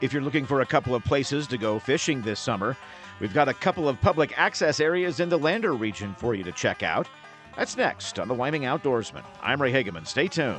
If you're looking for a couple of places to go fishing this summer, we've got a couple of public access areas in the Lander region for you to check out. That's next on the Wyoming Outdoorsman. I'm Ray Hageman. Stay tuned.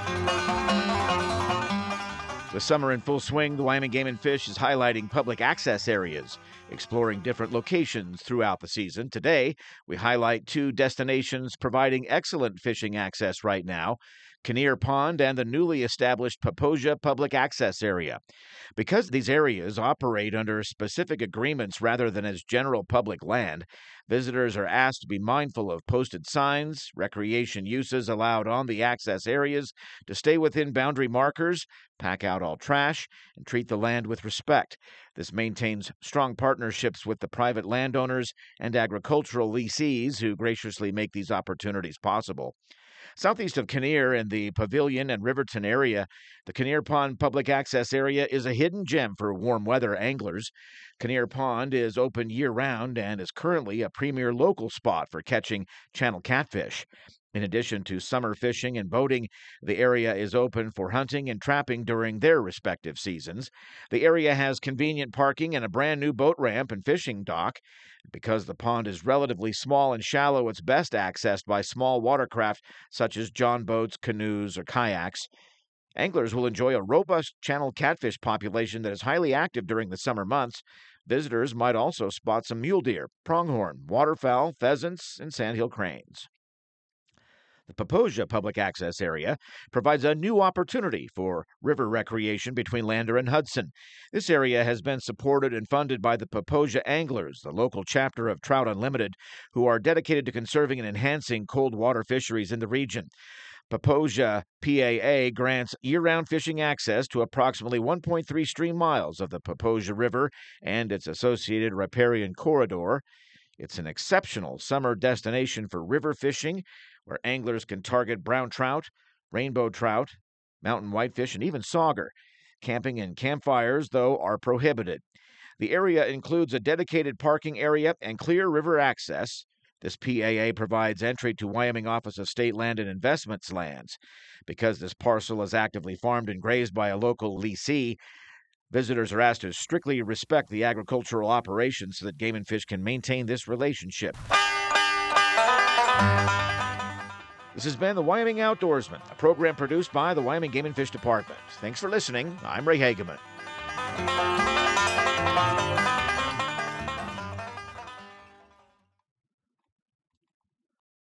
With summer in full swing, the Wyoming Game and Fish is highlighting public access areas, exploring different locations throughout the season. Today, we highlight two destinations providing excellent fishing access right now, Kinnear Pond and the newly established Poposia Public Access Area. Because these areas operate under specific agreements rather than as general public land, visitors are asked to be mindful of posted signs, recreation uses allowed on the access areas, to stay within boundary markers, pack out all trash, and treat the land with respect. This maintains strong partnerships with the private landowners and agricultural lessees who graciously make these opportunities possible. Southeast of Kinnear in the Pavilion and Riverton area, the Kinnear Pond Public Access Area is a hidden gem for warm weather anglers. Kinnear Pond is open year-round and is currently a premier local spot for catching channel catfish. In addition to summer fishing and boating, the area is open for hunting and trapping during their respective seasons. The area has convenient parking and a brand new boat ramp and fishing dock. Because the pond is relatively small and shallow, it's best accessed by small watercraft such as john boats, canoes, or kayaks. Anglers will enjoy a robust channel catfish population that is highly active during the summer months. Visitors might also spot some mule deer, pronghorn, waterfowl, pheasants, and sandhill cranes. The Poposia Public Access Area provides a new opportunity for river recreation between Lander and Hudson. This area has been supported and funded by the Poposia Anglers, the local chapter of Trout Unlimited, who are dedicated to conserving and enhancing cold water fisheries in the region. Poposia PAA grants year-round fishing access to approximately 1.3 stream miles of the Poposia River and its associated riparian corridor. It's an exceptional summer destination for river fishing, where anglers can target brown trout, rainbow trout, mountain whitefish, and even sauger. Camping and campfires, though, are prohibited. The area includes a dedicated parking area and clear river access. This PAA provides entry to Wyoming Office of State Land and Investments lands. Because this parcel is actively farmed and grazed by a local lessee, visitors are asked to strictly respect the agricultural operations so that Game and Fish can maintain this relationship. This has been the Wyoming Outdoorsman, a program produced by the Wyoming Game and Fish Department. Thanks for listening. I'm Ray Hageman.